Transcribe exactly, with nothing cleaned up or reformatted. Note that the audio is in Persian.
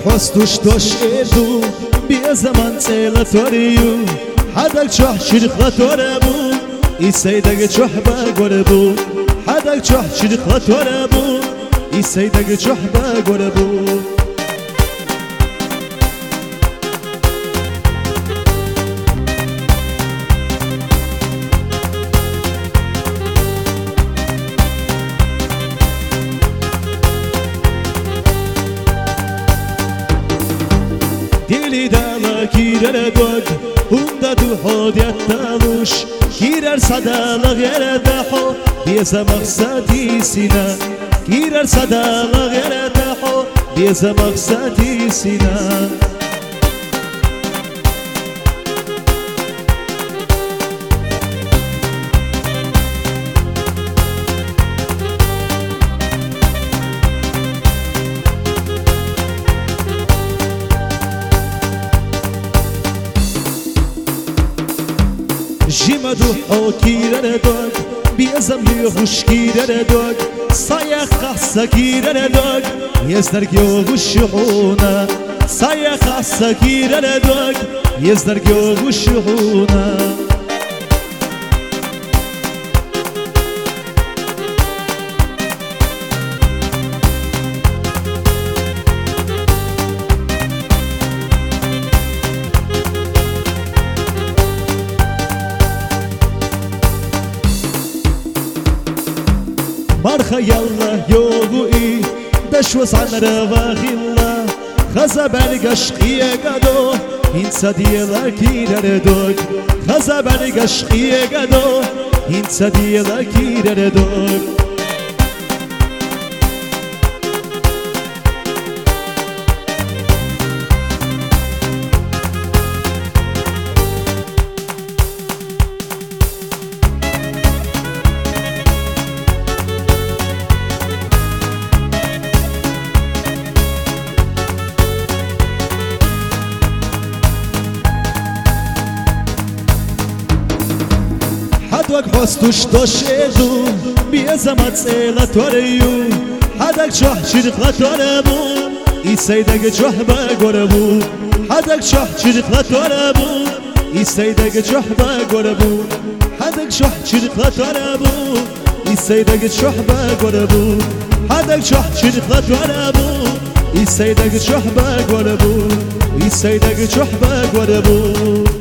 خواستوش داشت ایدو بیا زمان سیلتاریو حدک چه شرخلتاره بود ای سیدگ چه بگره بود حدک چه شرخلتاره بود ای سیدگ چه بگره بود Dili dala girer dog Hunda du hodiyat dalush Girer sadala gere daho Bize maksadi sina Girer sadala gere daho Bize maksadi sina جیمه دو حاکیره داد بیازم لیهوش گیره داد سایه خاصه گیره داد یزدرگی و گوشونه سایه خاصه گیره داد یزدرگی و گوشونه مرخ يلا يوغوي دشوس عن رواخي الله خزا برقشقية قدو انسا ديلا كيرر دوك خزا برقشقية قدو انسا ديلا كيرر دوك حدك خواستوش داشتو بیا زمان سیلتاریو حدک چه شرخلتاره بود ای سیدگ چه بگره بود حدک چه شرخلتاره بود ای سیدگ چه بگره بود حدک چه شرخلتاره بود ای سیدگ چه بگره بود حدک چه شرخلتاره بود ای سیدگ چه بگره بود ای سیدگ چه بگره بود